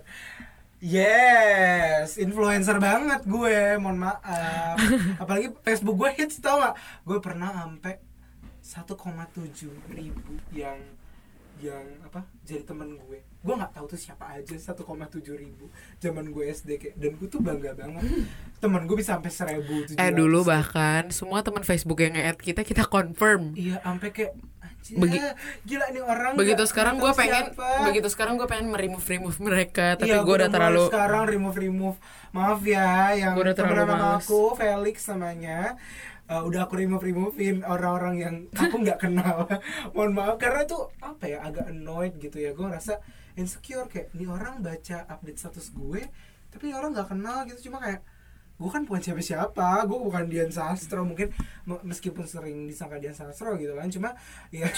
Yes, influencer banget gue, mohon maaf. Apalagi Facebook gue hits, tau gak? Gue pernah sampai satu koma tujuh ribu yang yang apa jadi temen gue. Gue nggak tahu tuh siapa aja, satu koma tujuh ribu zaman gue S D kayak, dan gue tuh bangga banget. Temen gue bisa sampai seribu. Eh dulu bahkan semua teman Facebook yang nge-add kita kita confirm. Iya, sampai kayak anjir, Begi- gila nih orang. Begitu nggak- sekarang nggak gue tahu pengen, siapa. begitu sekarang gue pengen meremove remove mereka, tapi Iya, gue udah mulai terlalu. sekarang remove remove. Maaf ya, yang Gua udah terlalu temen sama males. aku Felix namanya. Uh, udah aku remove removein orang-orang yang aku nggak kenal. Mohon maaf karena tuh apa ya, agak annoyed gitu ya. Gue ngerasa insecure kayak nih orang baca update status gue, tapi orang nggak kenal gitu. Cuma kayak gue kan bukan siapa-siapa, gue bukan Dian Sastro, mungkin m- meskipun sering disangka Dian Sastro gitu kan, cuma ya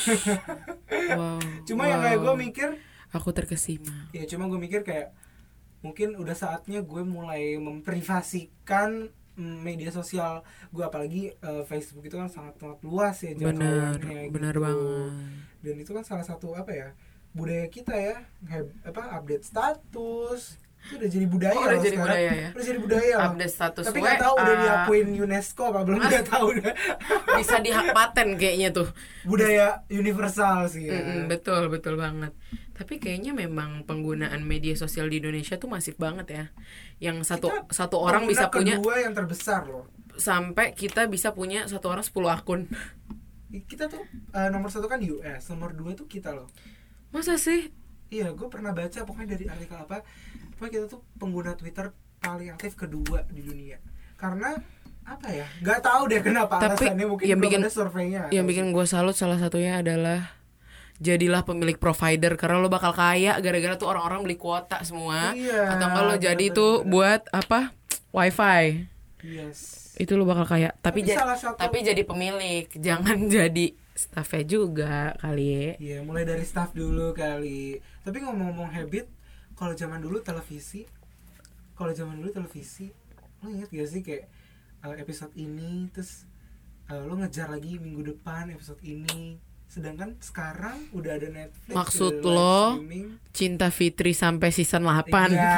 Wow, cuma yang kayak gue wow. mikir Aku terkesima. ya, cuma gue mikir kayak mungkin udah saatnya gue mulai memprivasikan mm, media sosial gue, apalagi uh, Facebook itu kan sangat sangat luas ya Benar, jangkauannya benar gitu. banget. Dan itu kan salah satu apa ya, budaya kita ya, heb- apa update status itu udah jadi budaya Oh, udah loh jadi sekarang. budaya ya? Udah jadi budaya loh. Update status Tapi W nggak tahu udah A. diakuin UNESCO apa belum, nggak tahu udah. Bisa dihak paten kayaknya tuh. Budaya universal sih ya. Mm-mm, betul betul banget. Tapi kayaknya memang penggunaan media sosial di Indonesia tuh masif banget ya. Yang satu Kita satu orang bisa pengguna punya, kedua yang terbesar loh. sampai kita bisa punya satu orang sepuluh akun. Kita tuh uh, nomor satu kan U S, nomor dua tuh kita loh. Masa sih? Iya, gue pernah baca pokoknya dari artikel apa, pokoknya kita tuh pengguna Twitter paling aktif kedua di dunia. Karena apa ya? Gak tahu deh kenapa Tapi alasannya, mungkin yang belum bikin ada surveinya. yang bikin gue salut salah satunya adalah jadilah pemilik provider, karena lo bakal kaya gara-gara tuh orang-orang beli kuota semua. Iya, Atau kalau jadi bener-bener. tuh buat apa? Wifi. Yes. Itu lo bakal kaya. Tapi Tapi ja- salah satu- tapi jadi pemilik, jangan jadi staffnya juga kali ya. Iya, mulai dari staff dulu kali. Tapi ngomong-ngomong habit, kalau zaman dulu televisi, kalau zaman dulu televisi, lo inget gak sih kayak uh, episode ini, terus uh, lo ngejar lagi minggu depan episode ini. Sedangkan sekarang udah ada Netflix. Maksud udah ada live lo streaming. Cinta Fitri sampai season delapan. Iya.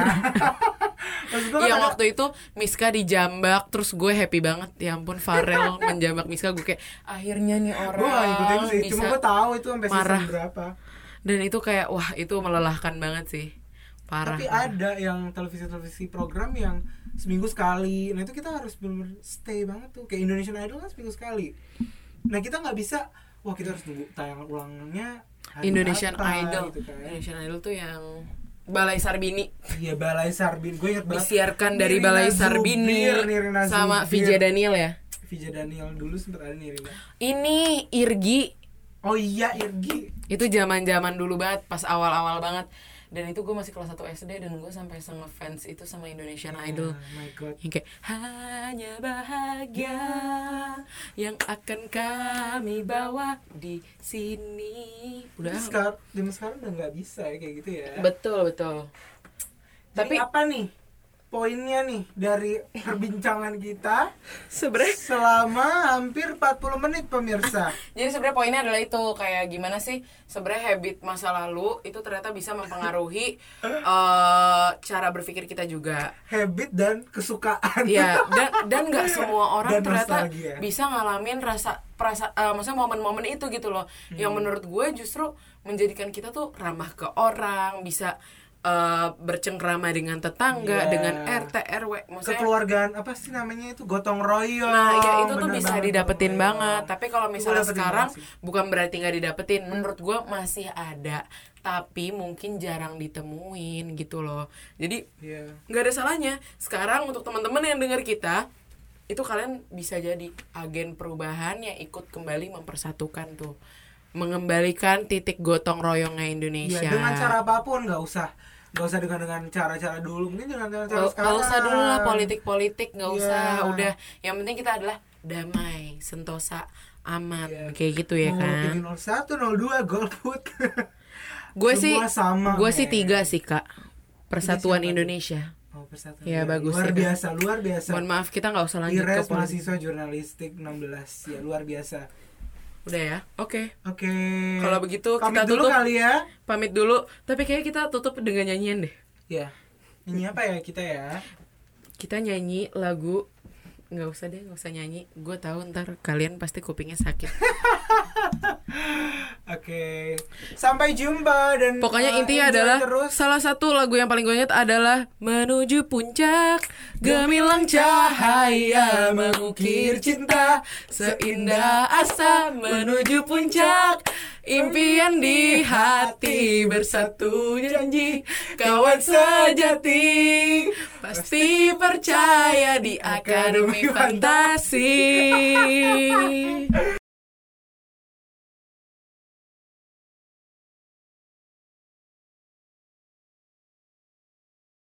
Maksud gua kan Yang ada- waktu itu Miska dijambak, terus gue happy banget. Ya ampun, Farel menjambak Miska, gue kayak akhirnya nih orang gue gak ngikutin sih, bisa. cuma gue tahu itu sampai marah. season berapa. Dan itu kayak wah, itu melelahkan banget sih. Parah. Tapi ada yang televisi-televisi program yang seminggu sekali. Nah itu kita harus bener-bener stay banget tuh. Kayak Indonesian Idol kan seminggu sekali. Nah kita nggak bisa, wah kita harus tunggu tayangan ulangnya hari Indonesian apa, Idol. gitu kan. Indonesian Idol tuh yang Balai Sarbini. Iya, Balai Sarbini. Gue ingat banget. Disiarkan dari Nirina Balai Zubir, Sarbini Nirina sama Zubir. Vija Daniel ya. Vija Daniel dulu sempet ada Nirina. Ini Irgi. Oh iya, Irgi. Itu zaman-zaman dulu banget, pas awal-awal banget. Dan itu gue masih kelas satu S D dan gue sampai nge-fans itu sama Indonesian Yeah, Idol. my God. Yang kayak hanya bahagia yang akan kami bawa di sini. Udah. Sekarang, zaman sekarang udah nggak bisa ya kayak gitu ya. Betul, betul. Tapi Tapi apa nih poinnya nih dari perbincangan kita sebenarnya selama hampir empat puluh menit pemirsa? jadi sebenarnya poinnya adalah itu kayak gimana sih sebenarnya habit masa lalu itu ternyata bisa mempengaruhi uh, cara berpikir kita juga. Habit dan kesukaan. Iya, dan dan nggak semua orang Dan ternyata nostalgia. bisa ngalamin rasa perasa uh, maksudnya momen-momen itu gitu loh. Hmm. Yang menurut gue justru menjadikan kita tuh ramah ke orang, bisa uh, bercengkrama dengan tetangga, Yeah. dengan R T R W. Maksudnya Kekeluargaan apa sih namanya itu gotong royong. nah ya itu tuh Bener bisa banget, didapetin gotong royong. banget. Tapi kalau Itu misalnya dapetin sekarang banget sih. bukan berarti nggak didapetin. Menurut gue masih ada, tapi mungkin jarang ditemuin gitu loh. Jadi Iya. nggak ada salahnya sekarang untuk teman-teman yang dengar kita itu kalian bisa jadi agen perubahan yang ikut kembali mempersatukan tuh, mengembalikan titik gotong royongnya Indonesia. Iya, dengan cara apapun, nggak usah nggak usah dengan dengan cara-cara dulu, mungkin dengan cara Nggak sekarang. nggak usah dulu lah politik-politik, nggak Iya. usah. Udah, yang penting kita adalah damai, sentosa, aman, Iya. kayak gitu ya Mau kan. pilih nol satu, nol dua, golput. Gue sih, Semua sama, gue sih men. tiga sih kak. Persatuan Tiga siapa Indonesia. Oh, persatuan. Ya, bagus Luar ya. biasa, luar biasa. Mohon maaf kita nggak usah lanjut ke Ires politik. mahasiswa jurnalistik enam belas. Ya, luar biasa. Udah ya, oke. Oke. Kalau begitu Pamit kita dulu tutup. kali ya. Pamit dulu. Tapi kayaknya kita tutup dengan nyanyian deh. Ya. Ini apa ya kita ya? Kita nyanyi lagu. Nggak usah deh, nggak usah nyanyi. Gue tahu ntar kalian pasti kupingnya sakit. Oke. Sampai jumpa dan Pokoknya uh, intinya enjoy adalah terus. salah satu lagu yang paling gue ingat adalah Menuju Puncak Gemilang cahaya mengukir cinta Seindah asa menuju puncak Impian di hati bersatu janji Kawan sejati pasti percaya di Akademi Fantasi.